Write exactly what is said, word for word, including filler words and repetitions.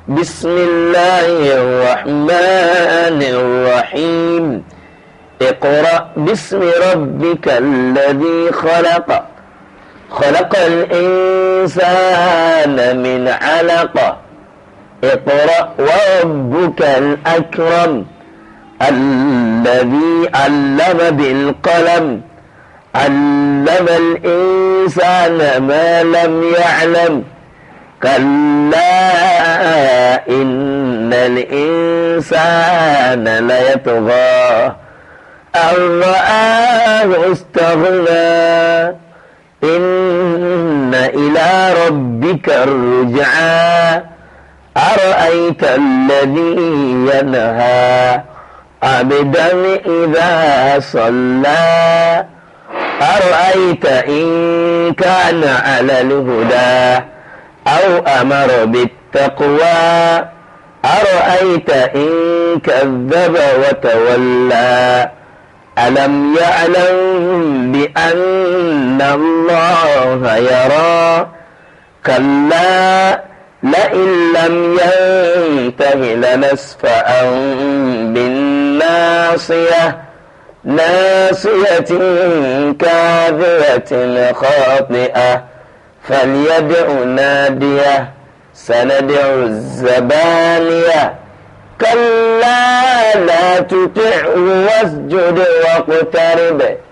بسم الله الرحمن الرحيم اقرأ باسم ربك الذي خلق خلق الإنسان من علق اقرأ وربك الأكرم الذي علم بالقلم علم الإنسان ما لم يعلم كلا إن الإنسان ليطغى أن رآه استغنى إن إلى ربك الرجعى أرأيت الذي ينهى عبدا إذا صلى أرأيت إن كان على الهدى أو أمر بالتقوى أرأيت إن كذب وتولى ألم يعلم بأن الله يرى كلا لئن لم ينته لنسفعا بالناصية ناصية كاذبة خاطئة فليدع ناديه سندع الزبانية كلا لا تطعه واسجد واقترب